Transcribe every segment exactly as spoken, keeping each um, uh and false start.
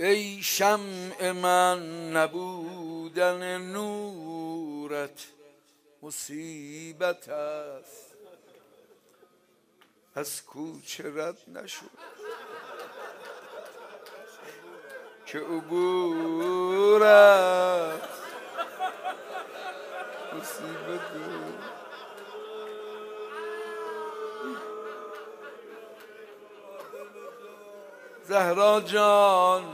ای شمع من نبودن نورت مصیبت است، از کوچه رد نشو که عبورت مصیبت است. زهرا جان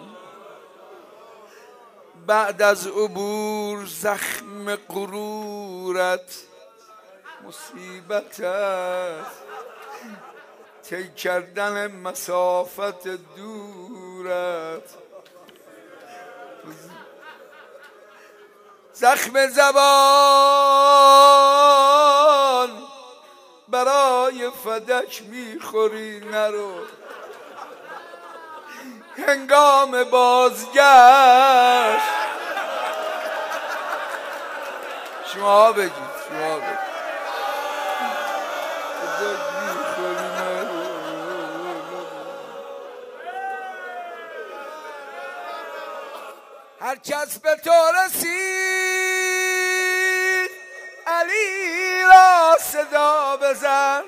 بعد از عبور زخم غرورت مصیبت است، طی کردن مسافت دورت. زخم زبان برای فدک میخوری، نرو هنگام بازگشت شما بگید شما بگید هر کس به تو رسید علی را صدا بزن،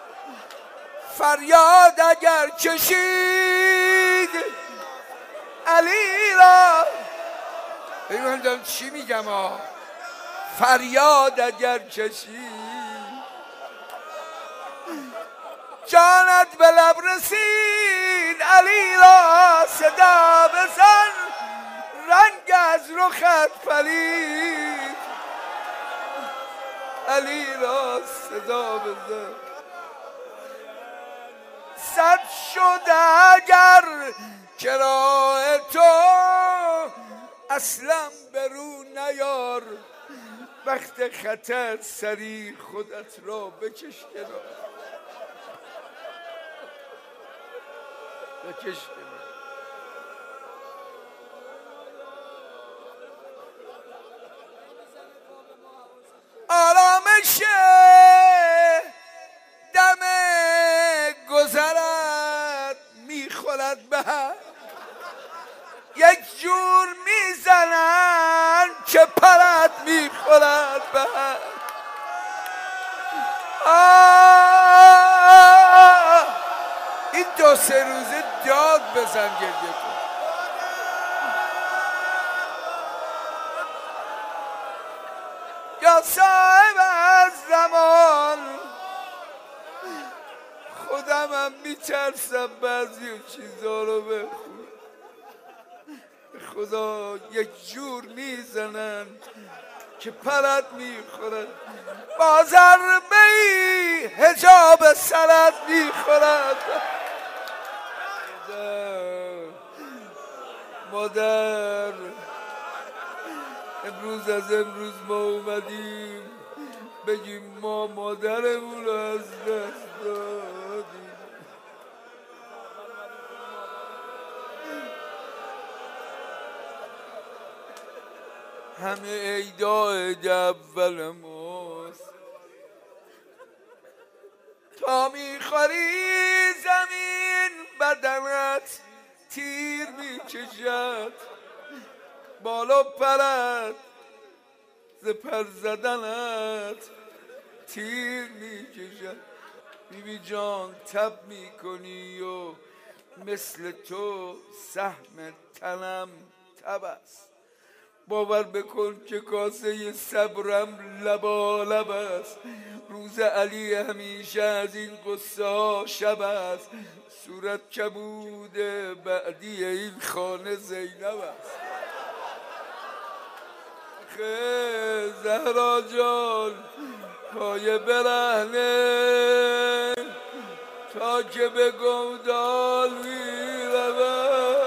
فریاد اگر کشید علی را. ببین من چی میگم ها، فریاد اگر کشید جانت به لب رسید علی را صدا بزن، رنگ از رخت پلید علی را صدا بزن. صد شده اگر کرای تو اصلا برو نیار، وقت خطر سری خودت را بکش کنار، بکش کنار. آرامش دم گذرت میخورد به هم، یک جور میزنن که پرت میخورد به هم. این دو سه روزه داد بزن گریه کن. یا صاحب از زمان خودم هم میترسم بعضی چیزا رو بخون، خدا یک جور میزنن که پرت میخورد، با ضربه ای حجاب سرت میخورد. مادر امروز از امروز ما اومدیم بگیم ما مادرمون رو از دست دادیم. همه عیدا عید اول ماست، تا میخوری زمین بدنت تیر میکشد، بالا پرت ز پر زدنت تیر میکشد. بیبی جان تب میکنی و مثل تو سهم تنم تب است، باور بکن که کاسه صبرم لبالب است، روز علی همیشه از این قصه ها شب است، صورت کبود بعدی این خانه زینب است. خیلی زهرا جان پای برهنه تا که به گودال میرود،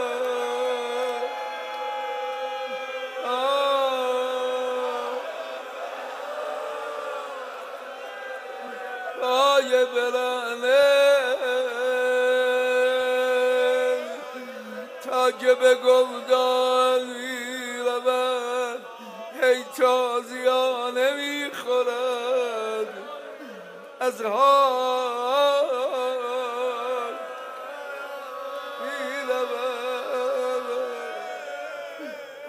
پای برهنه تا که به گودال میرود، هی تازیانه میخورد از حال میرود.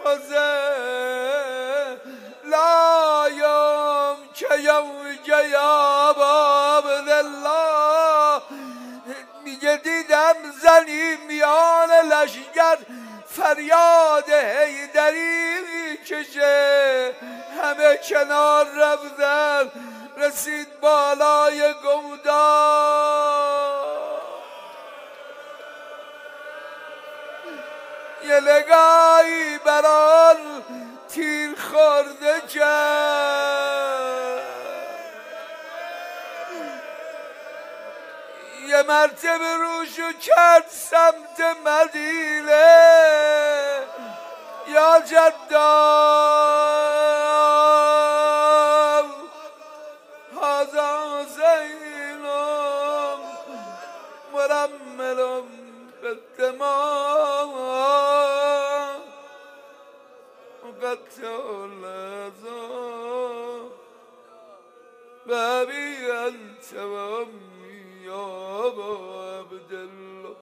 حسین لا یوم که یوم یا باب الله میگه دیدم زنی میان لشگر فریاد حیدری میکشه، همه کنار رفتن، رسید بالای گودال، یه نگاهی بران تیر خورده کرد، یه مرتبه روشو کرد سمت مدینه. یا جدام هذا حسینم مرمل بالدماء قطع العظام بابي أنت وأمي يا أبا عبد الله.